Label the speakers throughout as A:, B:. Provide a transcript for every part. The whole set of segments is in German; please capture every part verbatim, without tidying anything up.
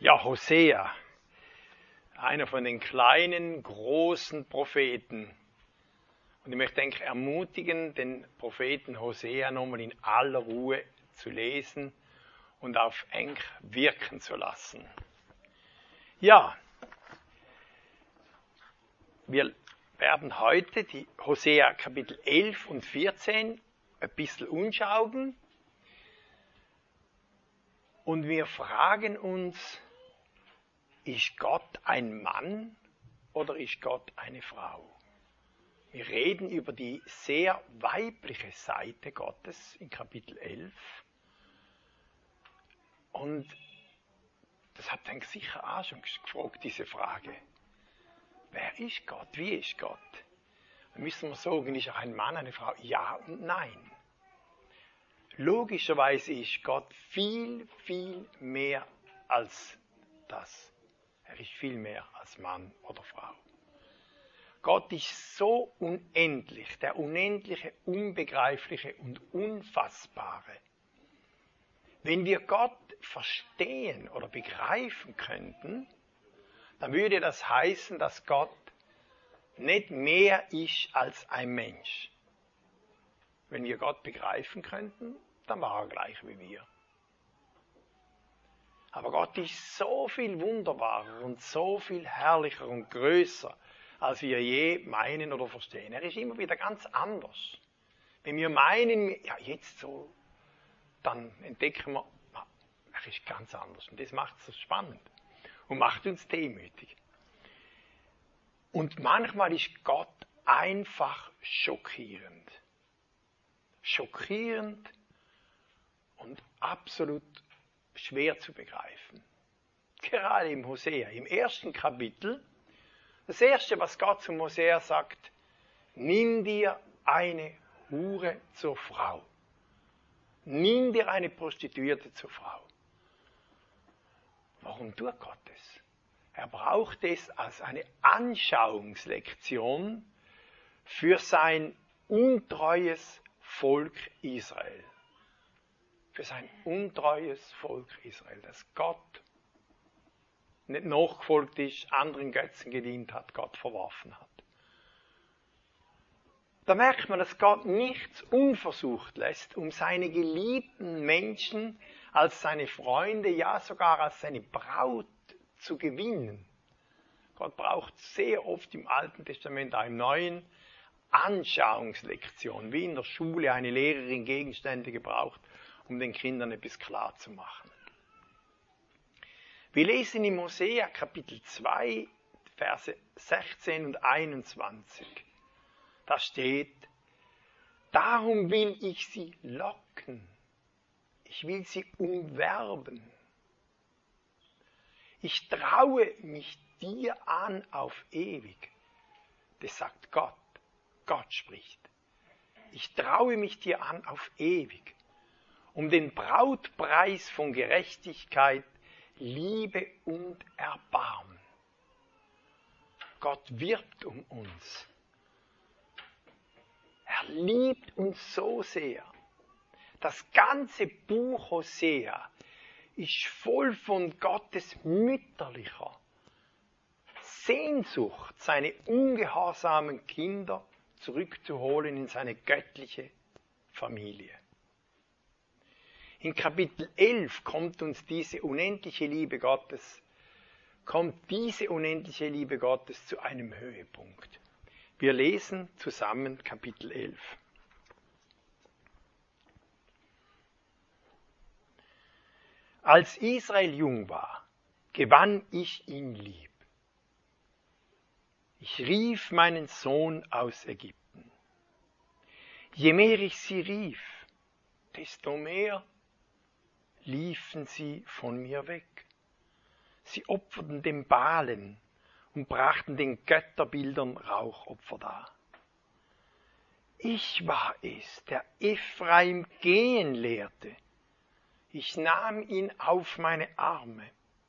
A: Ja, Hosea, einer von den kleinen, großen Propheten. Und ich möchte eigentlich ermutigen, den Propheten Hosea nochmal in aller Ruhe zu lesen und auf eng wirken zu lassen. Ja, wir werden heute die Hosea Kapitel elf und vierzehn ein bisschen anschauen. Und wir fragen uns, ist Gott ein Mann oder ist Gott eine Frau? Wir reden über die sehr weibliche Seite Gottes in Kapitel elf. Und das habt ihr sicher auch schon gefragt, diese Frage. Wer ist Gott? Wie ist Gott? Dann müssen wir sagen, ist er ein Mann, eine Frau? Ja und nein. Logischerweise ist Gott viel, viel mehr als das. Er ist viel mehr als Mann oder Frau. Gott ist so unendlich, der unendliche, unbegreifliche und unfassbare. Wenn wir Gott verstehen oder begreifen könnten, dann würde das heißen, dass Gott nicht mehr ist als ein Mensch. Wenn wir Gott begreifen könnten, dann war er gleich wie wir. Aber Gott ist so viel wunderbarer und so viel herrlicher und größer, als wir je meinen oder verstehen. Er ist immer wieder ganz anders. Wenn wir meinen, ja jetzt so, dann entdecken wir, er ist ganz anders. Und das macht es so spannend und macht uns demütig. Und manchmal ist Gott einfach schockierend. Schockierend und absolut schwer zu begreifen. Gerade im Hosea, im ersten Kapitel, das erste, was Gott zum Hosea sagt, nimm dir eine Hure zur Frau. Nimm dir eine Prostituierte zur Frau. Warum tut Gott es? Er braucht es als eine Anschauungslektion für sein untreues Volk Israel. Für sein untreues Volk Israel, das Gott nicht nachgefolgt ist, anderen Götzen gedient hat, Gott verworfen hat. Da merkt man, dass Gott nichts unversucht lässt, um seine geliebten Menschen als seine Freunde, ja sogar als seine Braut zu gewinnen. Gott braucht sehr oft im Alten Testament, auch im Neuen, Anschauungslektionen, wie in der Schule eine Lehrerin Gegenstände gebraucht, um den Kindern etwas klar zu machen. Wir lesen im Hosea Kapitel zwei, Verse sechzehn und einundzwanzig. Da steht, darum will ich sie locken, ich will sie umwerben. Ich traue mich dir an auf ewig. Das sagt Gott. Gott spricht. Ich traue mich dir an auf ewig, um den Brautpreis von Gerechtigkeit, Liebe und Erbarmen. Gott wirbt um uns. Er liebt uns so sehr. Das ganze Buch Hosea ist voll von Gottes mütterlicher Sehnsucht, seine ungehorsamen Kinder zurückzuholen in seine göttliche Familie. In Kapitel elf kommt uns diese unendliche Liebe Gottes, kommt diese unendliche Liebe Gottes zu einem Höhepunkt. Wir lesen zusammen Kapitel elf. Als Israel jung war, gewann ich ihn lieb. Ich rief meinen Sohn aus Ägypten. Je mehr ich sie rief, desto mehr liefen sie von mir weg. Sie opferten den Balen und brachten den Götterbildern Rauchopfer dar. Ich war es, der Ephraim gehen lehrte. Ich nahm ihn auf meine Arme.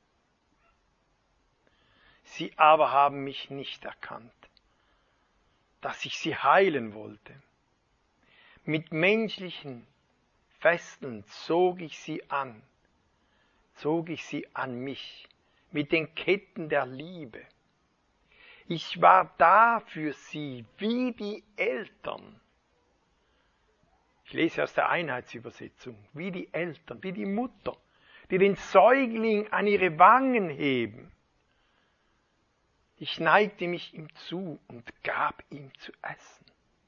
A: Sie aber haben mich nicht erkannt, dass ich sie heilen wollte. Mit menschlichen Fesseln zog ich sie an, zog ich sie an mich, mit den Ketten der Liebe. Ich war da für sie wie die Eltern. Ich lese aus der Einheitsübersetzung, wie die Eltern, wie die Mutter, die den Säugling an ihre Wangen heben. Ich neigte mich ihm zu und gab ihm zu essen.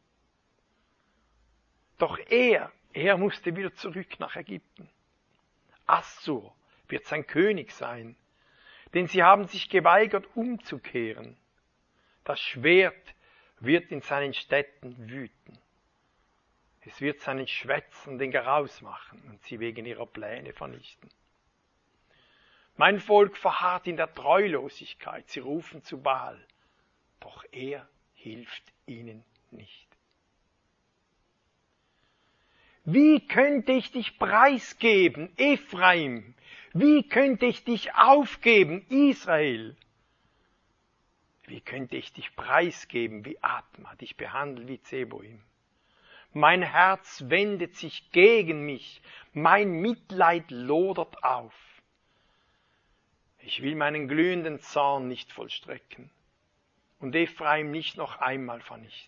A: Doch er, er musste wieder zurück nach Ägypten. Assur wird sein König sein, denn sie haben sich geweigert umzukehren. Das Schwert wird in seinen Städten wüten. Es wird seinen Schwätzenden Garaus machen und sie wegen ihrer Pläne vernichten. Mein Volk verharrt in der Treulosigkeit, sie rufen zu Baal, doch er hilft ihnen nicht. Wie könnte ich dich preisgeben, Ephraim? Wie könnte ich dich aufgeben, Israel? Wie könnte ich dich preisgeben wie Atma, dich behandeln wie Zeboim? Mein Herz wendet sich gegen mich, mein Mitleid lodert auf. Ich will meinen glühenden Zorn nicht vollstrecken und Ephraim nicht noch einmal vernichten.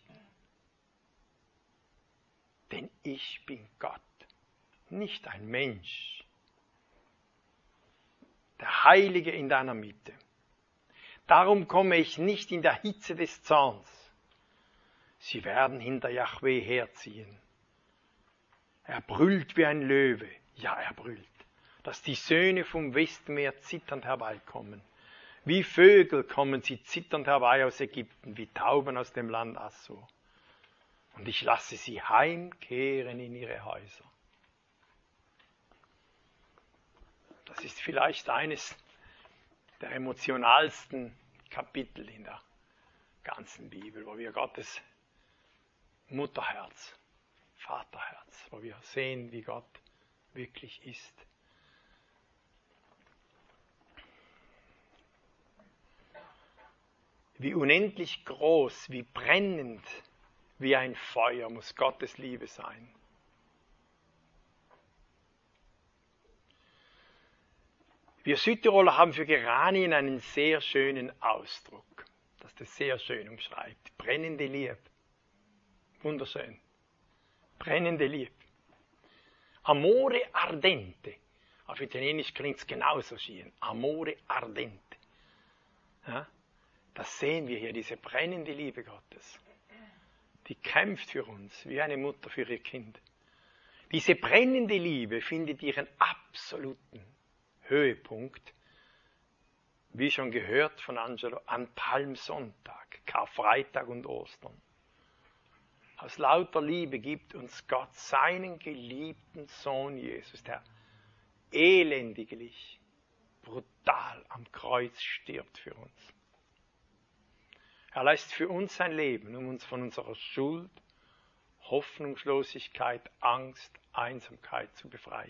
A: Denn ich bin Gott, nicht ein Mensch, der Heilige in deiner Mitte. Darum komme ich nicht in der Hitze des Zorns. Sie werden hinter Jahwe herziehen. Er brüllt wie ein Löwe, ja, er brüllt, dass die Söhne vom Westmeer zitternd herbeikommen. Wie Vögel kommen sie zitternd herbei aus Ägypten, wie Tauben aus dem Land Assur. Und ich lasse sie heimkehren in ihre Häuser. Das ist vielleicht eines der emotionalsten Kapitel in der ganzen Bibel, wo wir Gottes Mutterherz, Vaterherz, wo wir sehen, wie Gott wirklich ist. Wie unendlich groß, wie brennend, wie ein Feuer muss Gottes Liebe sein. Wir Südtiroler haben für Geranien einen sehr schönen Ausdruck, das das sehr schön umschreibt. Brennende Liebe. Wunderschön. Brennende Liebe. Amore ardente. Auf Italienisch klingt es genauso schön. Amore ardente. Ja, das sehen wir hier, diese brennende Liebe Gottes. Die kämpft für uns, wie eine Mutter für ihr Kind. Diese brennende Liebe findet ihren absoluten Höhepunkt, wie schon gehört von Angelo, an Palmsonntag, Karfreitag und Ostern. Aus lauter Liebe gibt uns Gott seinen geliebten Sohn Jesus, der elendiglich, brutal am Kreuz stirbt für uns. Er lässt für uns sein Leben, um uns von unserer Schuld, Hoffnungslosigkeit, Angst, Einsamkeit zu befreien.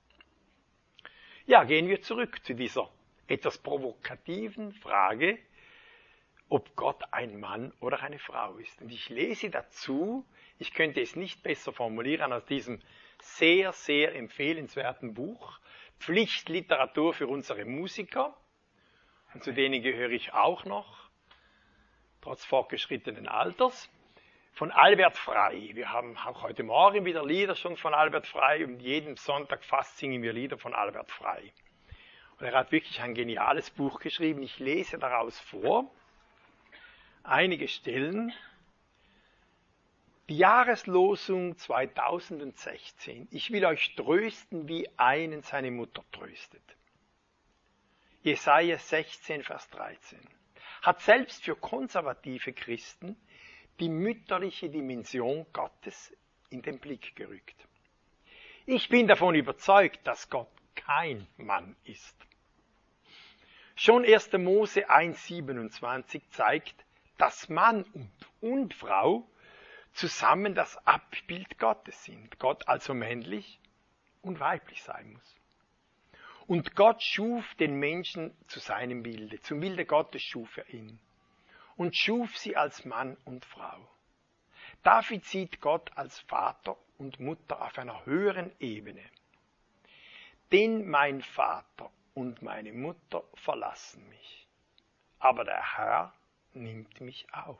A: Ja, gehen wir zurück zu dieser etwas provokativen Frage, ob Gott ein Mann oder eine Frau ist. Und ich lese dazu, ich könnte es nicht besser formulieren, aus diesem sehr, sehr empfehlenswerten Buch, Pflichtliteratur für unsere Musiker, und zu denen gehöre ich auch noch, trotz fortgeschrittenen Alters, von Albert Frey. Wir haben auch heute Morgen wieder Lieder schon von Albert Frey und jeden Sonntag fast singen wir Lieder von Albert Frey. Und er hat wirklich ein geniales Buch geschrieben. Ich lese daraus vor einige Stellen. Die Jahreslosung zweitausendsechzehn. Ich will euch trösten, wie einen seine Mutter tröstet. Jesaja sechzehn, Vers dreizehn. Hat selbst für konservative Christen die mütterliche Dimension Gottes in den Blick gerückt. Ich bin davon überzeugt, dass Gott kein Mann ist. Schon erster Mose eins siebenundzwanzig zeigt, dass Mann und, und Frau zusammen das Abbild Gottes sind. Gott also männlich und weiblich sein muss. Und Gott schuf den Menschen zu seinem Bilde. Zum Bilde Gottes schuf er ihn. Und schuf sie als Mann und Frau. David sieht Gott als Vater und Mutter auf einer höheren Ebene. Denn mein Vater und meine Mutter verlassen mich, aber der Herr nimmt mich auf.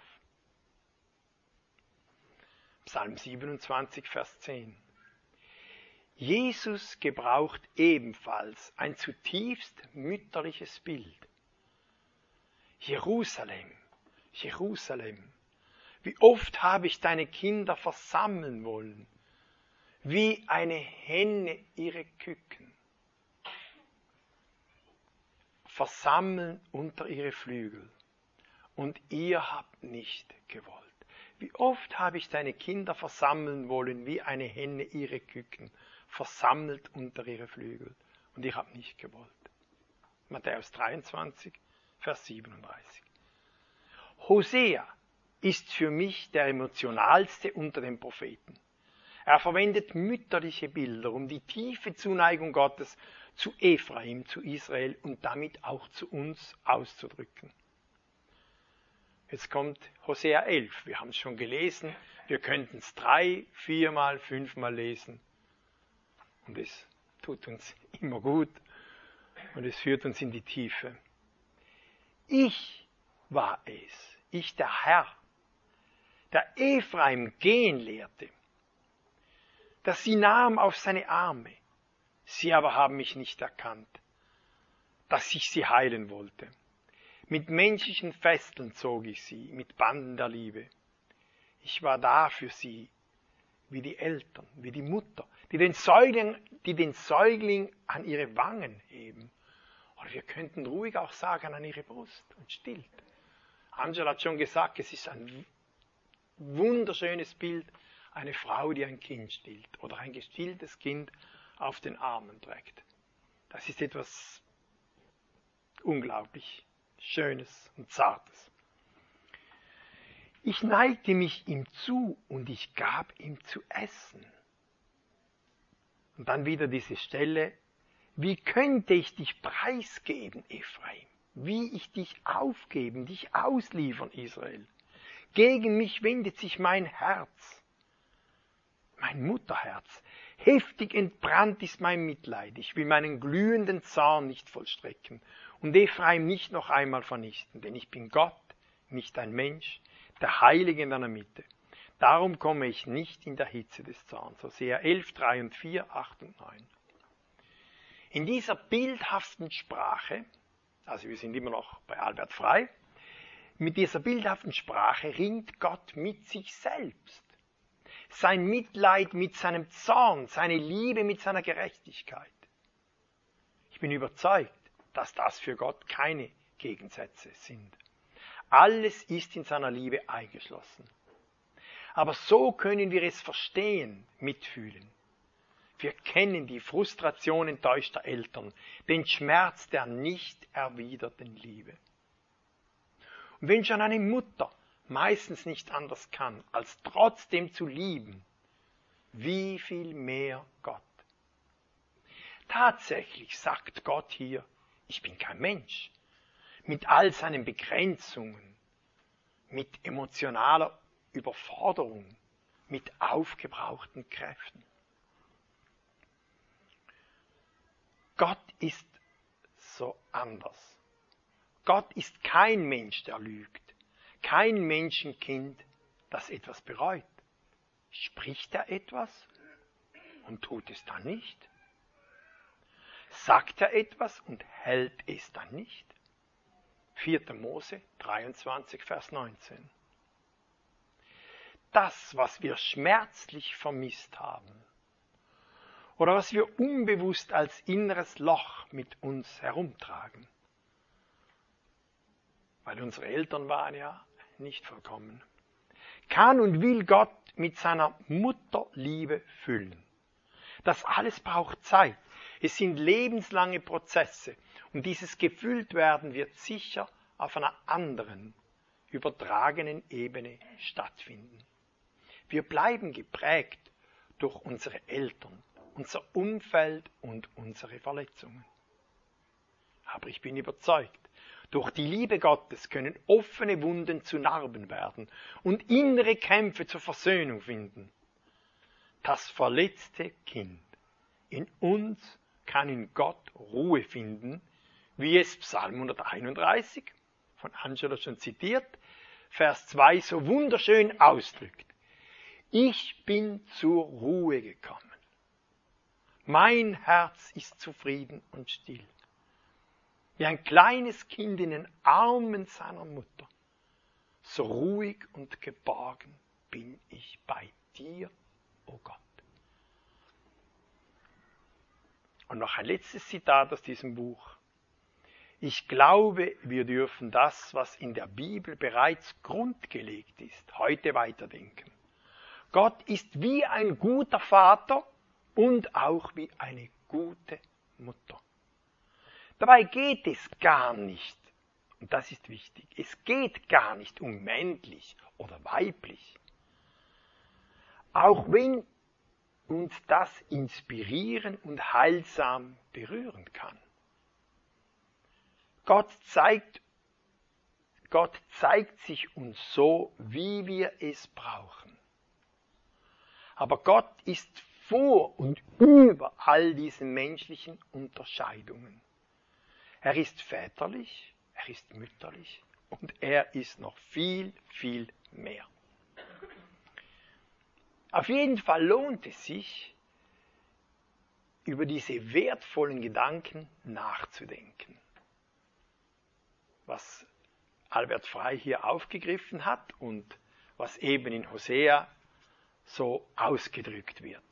A: Psalm siebenundzwanzig, Vers zehn. Jesus gebraucht ebenfalls ein zutiefst mütterliches Bild. Jerusalem, Jerusalem, wie oft habe ich deine Kinder versammeln wollen, wie eine Henne ihre Küken. Versammeln unter ihre Flügel, und ihr habt nicht gewollt. Wie oft habe ich deine Kinder versammeln wollen, wie eine Henne ihre Küken, versammelt unter ihre Flügel, und ihr habt nicht gewollt. Matthäus dreiundzwanzig, Vers siebenunddreißig. Hosea ist für mich der emotionalste unter den Propheten. Er verwendet mütterliche Bilder, um die tiefe Zuneigung Gottes zu Ephraim, zu Israel und damit auch zu uns auszudrücken. Jetzt kommt Hosea elf. Wir haben es schon gelesen. Wir könnten es drei, viermal, fünfmal lesen. Und es tut uns immer gut. Und es führt uns in die Tiefe. Ich war es, ich der Herr, der Ephraim gehen lehrte, der sie nahm auf seine Arme. Sie aber haben mich nicht erkannt, dass ich sie heilen wollte. Mit menschlichen Fesseln zog ich sie, mit Banden der Liebe. Ich war da für sie, wie die Eltern, wie die Mutter, die den Säugling, die den Säugling an ihre Wangen heben. Oder wir könnten ruhig auch sagen, an ihre Brust und stillt. Angela hat schon gesagt, es ist ein wunderschönes Bild, eine Frau, die ein Kind stillt oder ein gestilltes Kind auf den Armen trägt. Das ist etwas unglaublich Schönes und Zartes. Ich neigte mich ihm zu und ich gab ihm zu essen. Und dann wieder diese Stelle, wie könnte ich dich preisgeben, Ephraim? Wie ich dich aufgeben, dich ausliefern, Israel? Gegen mich wendet sich mein Herz, mein Mutterherz. Heftig entbrannt ist mein Mitleid. Ich will meinen glühenden Zorn nicht vollstrecken und Ephraim nicht noch einmal vernichten, denn ich bin Gott, nicht ein Mensch, der Heilige in deiner Mitte. Darum komme ich nicht in der Hitze des Zorns. Hosea elf, drei und vier, acht und neun. In dieser bildhaften Sprache, also wir sind immer noch bei Albert Frey, mit dieser bildhaften Sprache ringt Gott mit sich selbst. Sein Mitleid mit seinem Zorn, seine Liebe mit seiner Gerechtigkeit. Ich bin überzeugt, dass das für Gott keine Gegensätze sind. Alles ist in seiner Liebe eingeschlossen. Aber so können wir es verstehen, mitfühlen. Wir kennen die Frustration enttäuschter Eltern, den Schmerz der nicht erwiderten Liebe. Und wenn schon eine Mutter meistens nicht anders kann, als trotzdem zu lieben, wie viel mehr Gott. Tatsächlich sagt Gott hier, ich bin kein Mensch, mit all seinen Begrenzungen, mit emotionaler Überforderung, mit aufgebrauchten Kräften. Gott ist so anders. Gott ist kein Mensch, der lügt. Kein Menschenkind, das etwas bereut. Spricht er etwas und tut es dann nicht? Sagt er etwas und hält es dann nicht? vierter Mose dreiundzwanzig, Vers neunzehn. Das, was wir schmerzlich vermisst haben oder was wir unbewusst als inneres Loch mit uns herumtragen, weil unsere Eltern waren ja nicht vollkommen, kann und will Gott mit seiner Mutterliebe füllen. Das alles braucht Zeit. Es sind lebenslange Prozesse und dieses Gefülltwerden wird sicher auf einer anderen, übertragenen Ebene stattfinden. Wir bleiben geprägt durch unsere Eltern, unser Umfeld und unsere Verletzungen. Aber ich bin überzeugt, durch die Liebe Gottes können offene Wunden zu Narben werden und innere Kämpfe zur Versöhnung finden. Das verletzte Kind in uns kann in Gott Ruhe finden, wie es Psalm hunderteinunddreißig, von Angela schon zitiert, Vers zwei so wunderschön ausdrückt. Ich bin zur Ruhe gekommen. Mein Herz ist zufrieden und still. Wie ein kleines Kind in den Armen seiner Mutter. So ruhig und geborgen bin ich bei dir, o Gott. Und noch ein letztes Zitat aus diesem Buch. Ich glaube, wir dürfen das, was in der Bibel bereits grundgelegt ist, heute weiterdenken. Gott ist wie ein guter Vater und auch wie eine gute Mutter. Dabei geht es gar nicht, und das ist wichtig, es geht gar nicht um männlich oder weiblich. Auch wenn uns das inspirieren und heilsam berühren kann. Gott zeigt, Gott zeigt sich uns so, wie wir es brauchen. Aber Gott ist vor und über all diesen menschlichen Unterscheidungen. Er ist väterlich, er ist mütterlich und er ist noch viel, viel mehr. Auf jeden Fall lohnt es sich, über diese wertvollen Gedanken nachzudenken. Was Albert Frey hier aufgegriffen hat und was eben in Hosea so ausgedrückt wird.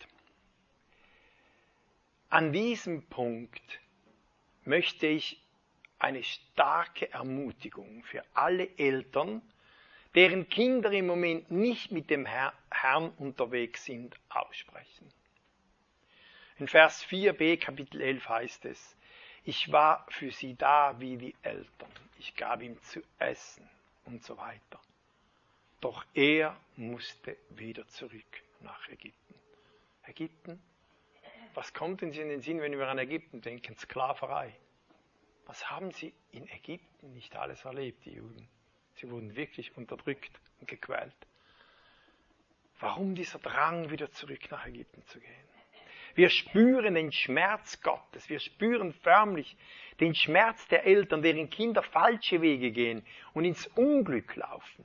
A: An diesem Punkt möchte ich eine starke Ermutigung für alle Eltern, deren Kinder im Moment nicht mit dem Herrn unterwegs sind, aussprechen. In Vers vier b Kapitel elf heißt es, ich war für sie da wie die Eltern, ich gab ihm zu essen und so weiter. Doch er musste wieder zurück nach Ägypten. Ägypten? Was kommt uns in den Sinn, wenn wir an Ägypten denken? Sklaverei. Was haben sie in Ägypten nicht alles erlebt, die Juden? Sie wurden wirklich unterdrückt und gequält. Warum dieser Drang, wieder zurück nach Ägypten zu gehen? Wir spüren den Schmerz Gottes. Wir spüren förmlich den Schmerz der Eltern, deren Kinder falsche Wege gehen und ins Unglück laufen.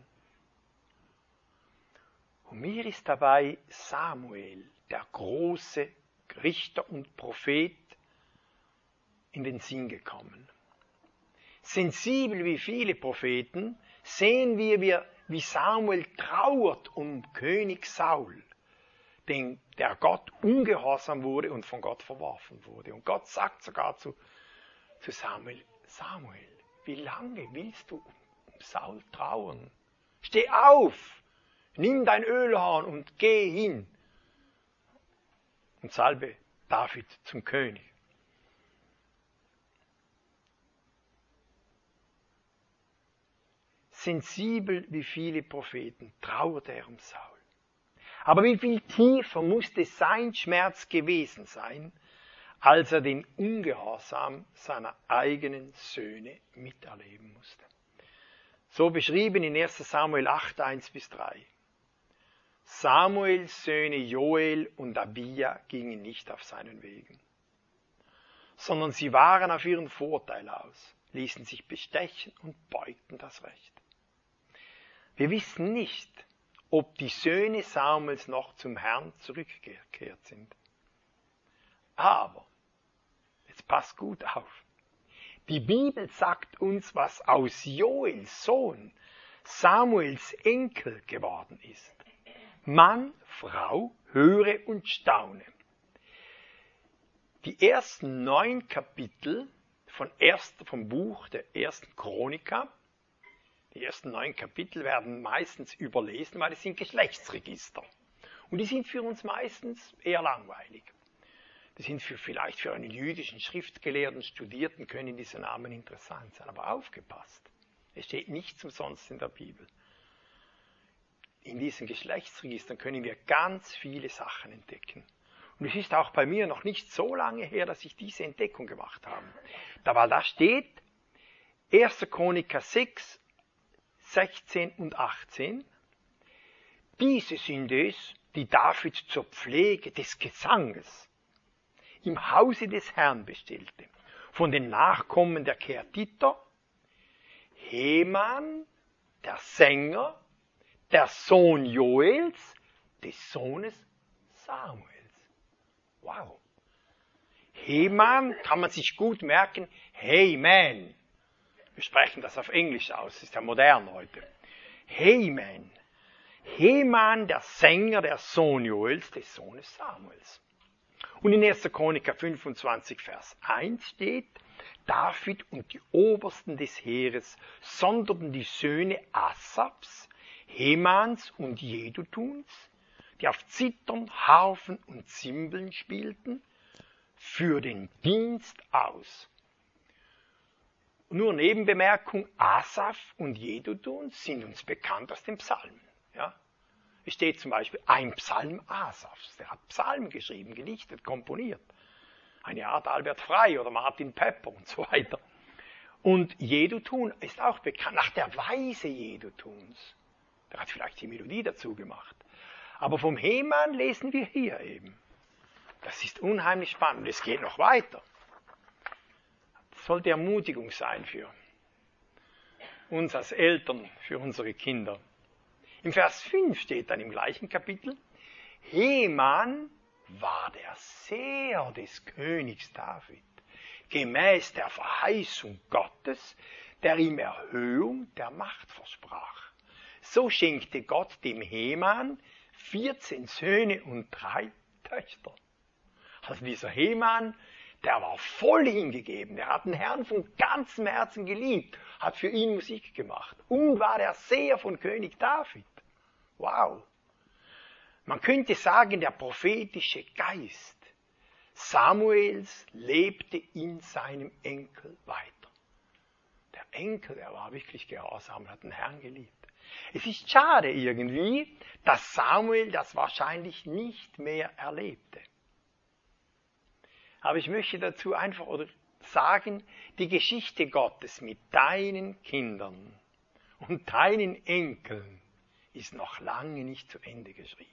A: Und mir ist dabei Samuel, der große Richter und Prophet, in den Sinn gekommen. Sensibel wie viele Propheten sehen wir, wie Samuel trauert um König Saul, den, der Gott ungehorsam wurde und von Gott verworfen wurde. Und Gott sagt sogar zu, zu Samuel, Samuel, wie lange willst du um Saul trauern? Steh auf, nimm dein Ölhorn und geh hin und salbe David zum König. Sensibel wie viele Propheten trauerte er um Saul. Aber wie viel tiefer musste sein Schmerz gewesen sein, als er den Ungehorsam seiner eigenen Söhne miterleben musste. So beschrieben in erster Samuel acht, eins bis drei. Samuels Söhne Joel und Abia gingen nicht auf seinen Wegen, sondern sie waren auf ihren Vorteil aus, ließen sich bestechen und beugten das Recht. Wir wissen nicht, ob die Söhne Samuels noch zum Herrn zurückgekehrt sind. Aber, jetzt passt gut auf, die Bibel sagt uns, was aus Joels Sohn, Samuels Enkel geworden ist. Mann, Frau, höre und staune. Die ersten neun Kapitel von erst, vom Buch der ersten Chroniker, die ersten neun Kapitel werden meistens überlesen, weil es sind Geschlechtsregister. Und die sind für uns meistens eher langweilig. Die sind für, vielleicht für einen jüdischen Schriftgelehrten, Studierten können diese Namen interessant sein. Aber aufgepasst, es steht nichts umsonst in der Bibel. In diesen Geschlechtsregistern können wir ganz viele Sachen entdecken. Und es ist auch bei mir noch nicht so lange her, dass ich diese Entdeckung gemacht habe. Da, weil da steht, erster Chroniker sechs, sechzehn und achtzehn. Diese sind es, die David zur Pflege des Gesanges im Hause des Herrn bestellte. Von den Nachkommen der Kehatiter, Heman, der Sänger, der Sohn Joels, des Sohnes Samuels. Wow. Heman kann man sich gut merken, hey man. Wir sprechen das auf Englisch aus, ist ja modern heute. Heman. Heman, der Sänger, der Sohn Joels, des Sohnes Samuels. Und in erster Chroniker fünfundzwanzig, Vers eins steht, David und die Obersten des Heeres sonderten die Söhne Asafs, Hemans und Jedutuns, die auf Zithern, Harfen und Zimbeln spielten, für den Dienst aus. Nur Nebenbemerkung, Asaf und Jedutun sind uns bekannt aus den Psalmen. Ja? Es steht zum Beispiel ein Psalm Asafs, der hat Psalmen geschrieben, gedichtet, komponiert. Eine Art Albert Frey oder Martin Pepper und so weiter. Und Jedutun ist auch bekannt nach der Weise Jedutuns. Der hat vielleicht die Melodie dazu gemacht. Aber vom Heman lesen wir hier eben. Das ist unheimlich spannend. Es geht noch weiter. Das sollte Ermutigung sein für uns als Eltern, für unsere Kinder. Im Vers fünf steht dann im gleichen Kapitel, Heman war der Seher des Königs David, gemäß der Verheißung Gottes, der ihm Erhöhung der Macht versprach. So schenkte Gott dem Heman vierzehn Söhne und drei Töchter. Also dieser Heman, der war voll hingegeben, der hat den Herrn von ganzem Herzen geliebt, hat für ihn Musik gemacht und war der Seher von König David. Wow! Man könnte sagen, der prophetische Geist Samuels lebte in seinem Enkel weiter. Der Enkel, der war wirklich gehorsam, hat den Herrn geliebt. Es ist schade irgendwie, dass Samuel das wahrscheinlich nicht mehr erlebte. Aber ich möchte dazu einfach oder sagen, die Geschichte Gottes mit deinen Kindern und deinen Enkeln ist noch lange nicht zu Ende geschrieben.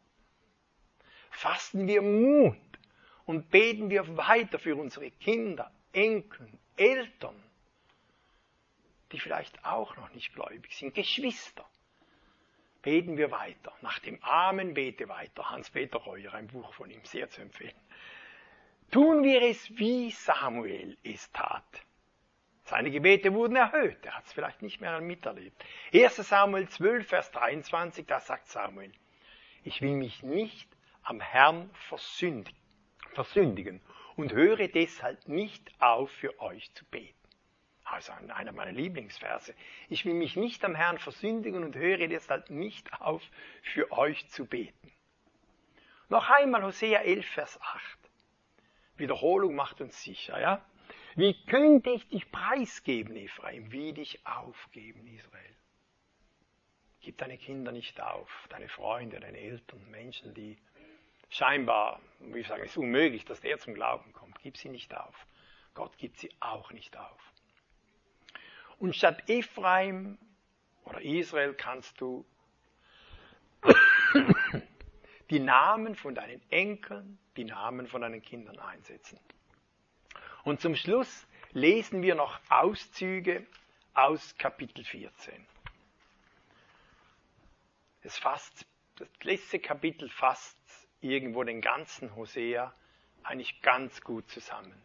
A: Fassen wir Mut und beten wir weiter für unsere Kinder, Enkel, Eltern, die vielleicht auch noch nicht gläubig sind, Geschwister. Beten wir weiter. Nach dem Amen bete weiter. Hans-Peter Reuer, ein Buch von ihm, sehr zu empfehlen. Tun wir es, wie Samuel es tat. Seine Gebete wurden erhöht. Er hat es vielleicht nicht mehr miterlebt. erster Samuel zwölf, Vers dreiundzwanzig, da sagt Samuel, ich will mich nicht am Herrn versündigen und höre deshalb nicht auf, für euch zu beten. Also einer meiner Lieblingsverse. Ich will mich nicht am Herrn versündigen und höre deshalb nicht auf, für euch zu beten. Noch einmal Hosea elf, Vers acht. Wiederholung macht uns sicher, ja? Wie könnte ich dich preisgeben, Ephraim, wie dich aufgeben, Israel? Gib deine Kinder nicht auf, deine Freunde, deine Eltern, Menschen, die scheinbar, wie ich sagen, es ist unmöglich, dass der zum Glauben kommt. Gib sie nicht auf. Gott gibt sie auch nicht auf. Und statt Ephraim oder Israel kannst du die Namen von deinen Enkeln, die Namen von deinen Kindern einsetzen. Und zum Schluss lesen wir noch Auszüge aus Kapitel vierzehn. Es fasst, das letzte Kapitel fasst irgendwo den ganzen Hosea eigentlich ganz gut zusammen.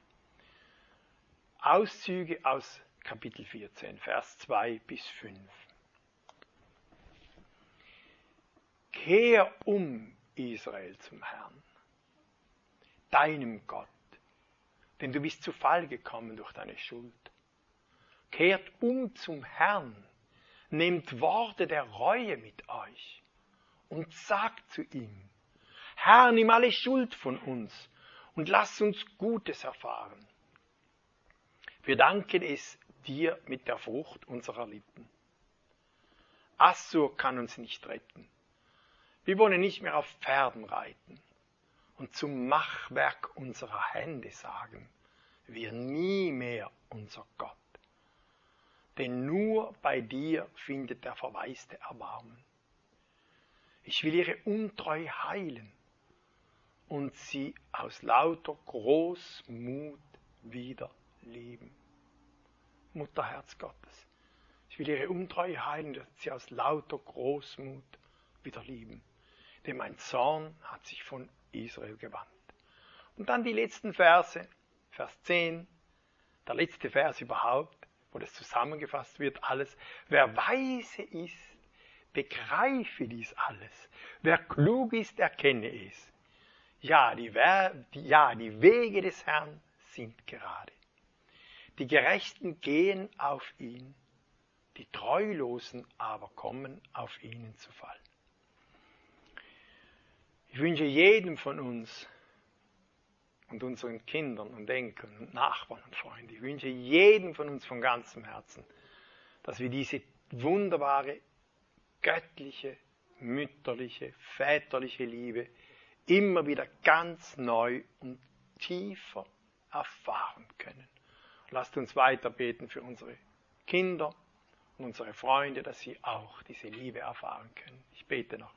A: Auszüge aus Kapitel vierzehn, Vers zwei bis fünf. Kehr um, Israel, zum Herrn, deinem Gott, denn du bist zu Fall gekommen durch deine Schuld. Kehrt um zum Herrn, nehmt Worte der Reue mit euch und sagt zu ihm, Herr, nimm alle Schuld von uns und lass uns Gutes erfahren. Wir danken es dir mit der Frucht unserer Lippen. Assur kann uns nicht retten. Wir wollen nicht mehr auf Pferden reiten und zum Machwerk unserer Hände sagen, wir nie mehr unser Gott. Denn nur bei dir findet der Verwaiste Erbarmen. Ich will ihre Untreue heilen und sie aus lauter Großmut wieder lieben. Mutterherz Gottes. Ich will ihre Untreue heilen, dass sie aus lauter Großmut wieder lieben. Denn mein Zorn hat sich von Israel gewandt. Und dann die letzten Verse, Vers zehn, der letzte Vers überhaupt, wo das zusammengefasst wird, alles. Wer weise ist, begreife dies alles. Wer klug ist, erkenne es. Ja, die, die, ja, die Wege des Herrn sind gerade. Die Gerechten gehen auf ihn, die Treulosen aber kommen auf ihnen zu Fall. Ich wünsche jedem von uns und unseren Kindern und Enkeln und Nachbarn und Freunden, ich wünsche jedem von uns von ganzem Herzen, dass wir diese wunderbare, göttliche, mütterliche, väterliche Liebe immer wieder ganz neu und tiefer erfahren können. Lasst uns weiter beten für unsere Kinder und unsere Freunde, dass sie auch diese Liebe erfahren können. Ich bete noch.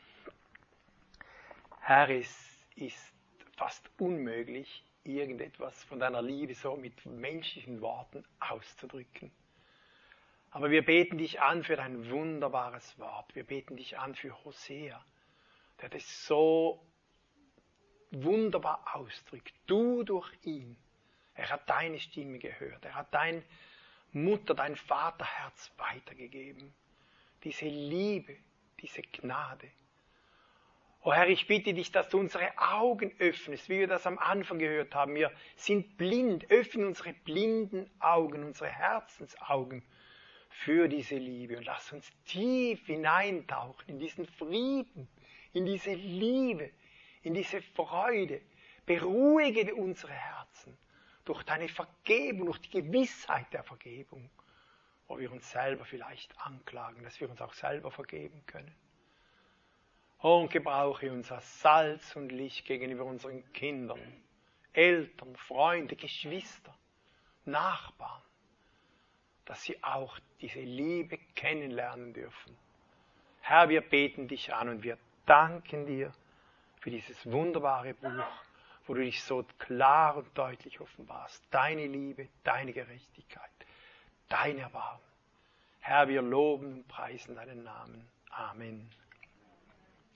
A: Herr, es ist fast unmöglich, irgendetwas von deiner Liebe so mit menschlichen Worten auszudrücken. Aber wir beten dich an für dein wunderbares Wort. Wir beten dich an für Hosea, der das so wunderbar ausdrückt. Du durch ihn. Er hat deine Stimme gehört. Er hat dein Mutter, dein Vaterherz weitergegeben. Diese Liebe, diese Gnade. Oh Herr, ich bitte dich, dass du unsere Augen öffnest, wie wir das am Anfang gehört haben. Wir sind blind. Öffne unsere blinden Augen, unsere Herzensaugen für diese Liebe. Und lass uns tief hineintauchen in diesen Frieden, in diese Liebe, in diese Freude. Beruhige unsere Herzen durch deine Vergebung, durch die Gewissheit der Vergebung, wo wir uns selber vielleicht anklagen, dass wir uns auch selber vergeben können. Oh, und gebrauche uns als Salz und Licht gegenüber unseren Kindern, Eltern, Freunde, Geschwister, Nachbarn, dass sie auch diese Liebe kennenlernen dürfen. Herr, wir beten dich an und wir danken dir für dieses wunderbare Buch, wo du dich so klar und deutlich offenbarst. Deine Liebe, deine Gerechtigkeit, dein Erbarmen. Herr, wir loben und preisen deinen Namen. Amen.